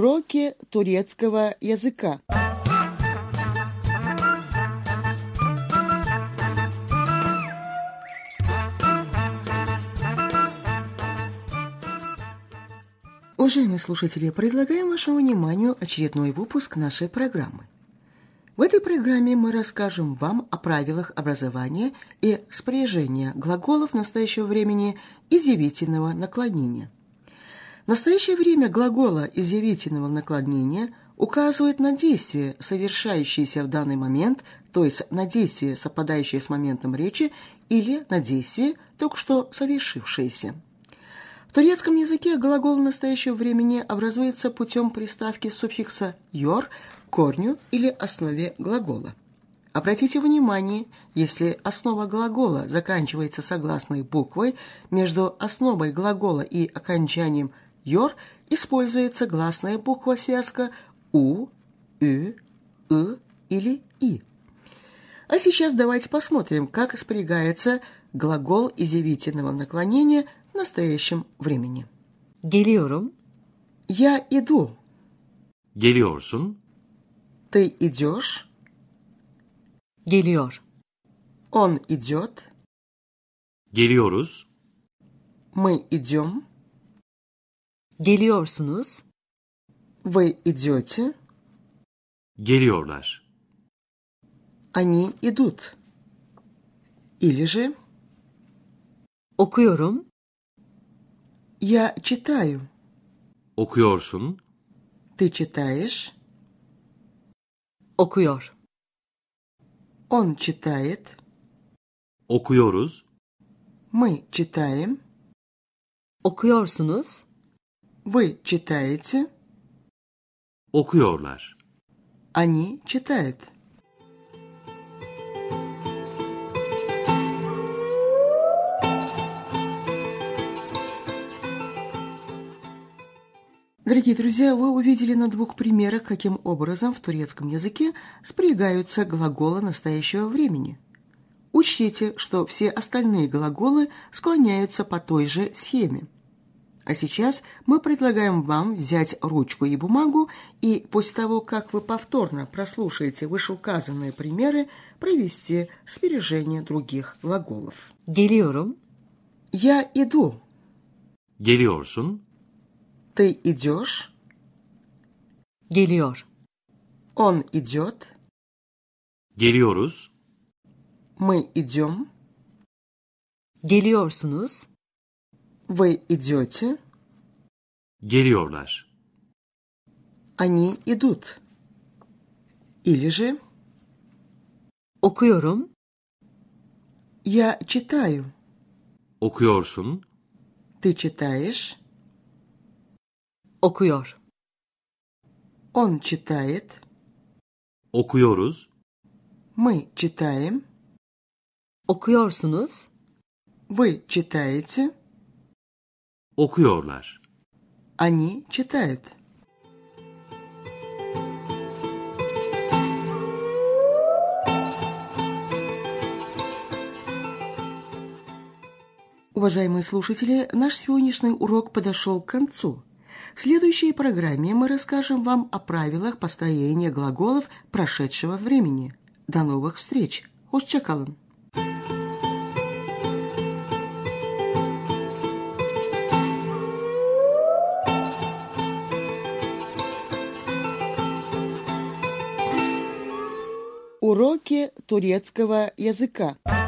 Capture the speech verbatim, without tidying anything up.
Уроки турецкого языка. Уважаемые слушатели, предлагаем вашему вниманию очередной выпуск нашей программы. В этой программе мы расскажем вам о правилах образования и спряжения глаголов настоящего времени изъявительного наклонения. В настоящее время глагола изъявительного наклонения указывает на действие, совершающееся в данный момент, то есть на действие, совпадающее с моментом речи, или на действие, только что совершившееся. В турецком языке глагол настоящего времени образуется путем приставки суффикса «yor» к корню или основе глагола. Обратите внимание, если основа глагола заканчивается согласной буквой, между основой глагола и окончанием «yor» используется гласная буква-связка «у», «ü», «ы» или «и». А сейчас давайте посмотрим, как спрягается глагол изъявительного наклонения в настоящем времени. Geliyorum. Я иду. Geliyorsun. Ты идешь. Geliyor. Он идет. Geliyoruz. Мы идем. Geliyorsunuz. Вы идете. Geliyorlar. Они идут. Или же Okuyorum. я читаю. Okuyorsun. Ты читаешь. Okuyor. Он читает. Okuyoruz. Мы читаем. Okuyorsunuz. Вы читаете. Okuyorlar. Они читают. Дорогие друзья, вы увидели на двух примерах, каким образом в турецком языке спрягаются глаголы настоящего времени. Учтите, что все остальные глаголы склоняются по той же схеме. А сейчас мы предлагаем вам взять ручку и бумагу и после того, как вы повторно прослушаете вышеуказанные примеры, провести спряжение других глаголов. Geliyorum. Я иду. Geliyorsun. Ты идешь. Geliyor. Он идет. Geliyoruz. Мы идем. Geliyorsunuz. Вы идете. Geliyorlar. Они идут. Или же Okuyorum. я читаю. Okuyorsun. Ты читаешь. Okuyor. Он читает. Okuyoruz. Мы читаем. Okuyorsunuz. Вы читаете. Okuyorlar. Они читают. Уважаемые слушатели, наш сегодняшний урок подошел к концу. В следующей программе мы расскажем вам о правилах построения глаголов прошедшего времени. До новых встреч! Hoşça kalın! Уроки турецкого языка.